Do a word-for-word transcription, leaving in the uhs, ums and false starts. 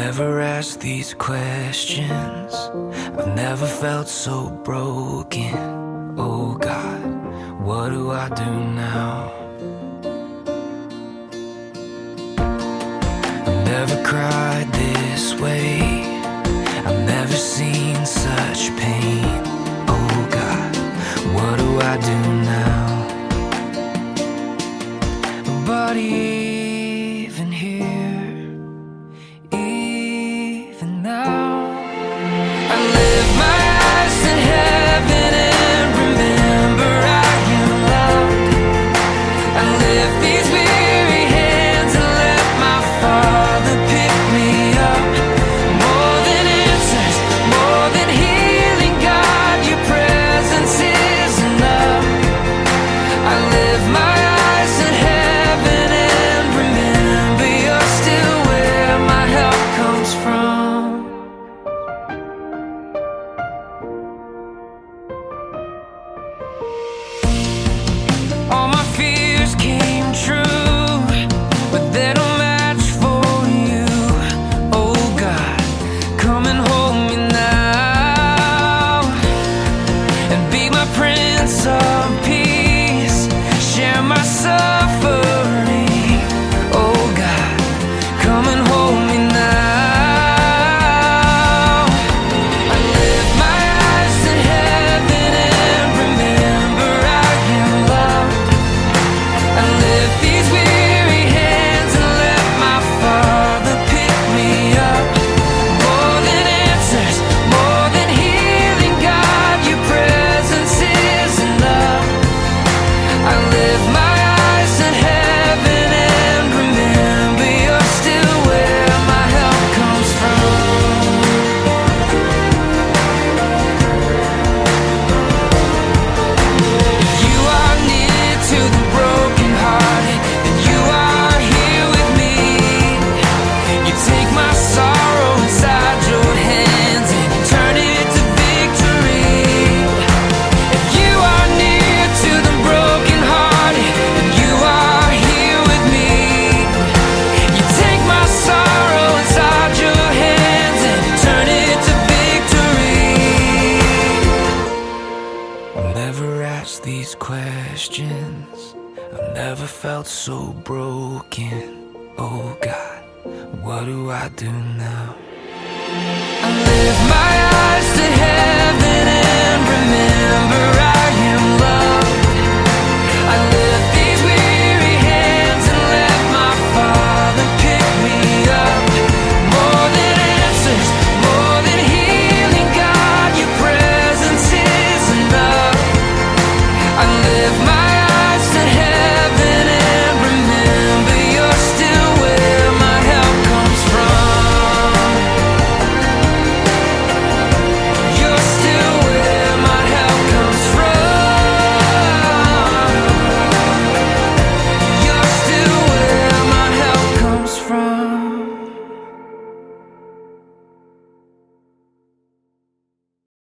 never asked these questions. I've never felt so broken. Oh God, what do I do now? I've never cried this way. I've never seen such pain. Oh God, what do I do now? But even here, even now, I lift my eyes to heaven and remember I am loved. I lift these weary hands and let my Father pick me up. More than answers, more than healing, God, your presence is enough. I lift my eyes to heaven and remember you're still where my help comes from. All my fears came true, but they're no match for you. Oh God, come and hold me now and be my Prince of Peace. Share my suffering. Oh God, come and hold me now. I lift my eyes to heaven and remember I am loved. I lift these weary hands and let my Father pick me up. More than answers, more than healing, God, your presence is enough. I lift my eyes to heaven and remember you're still where my help comes from. If you are near to the brokenhearted, then you are here with me. You take my sorrow inside your hands and turn it to victory. If you are near to the brokenhearted, then you are here with me. You take my sorrow inside your hands and turn it to victory. I've never asked these questions. I've never felt so broken. Oh God, what do I do now? I lift my eyes to heaven and remember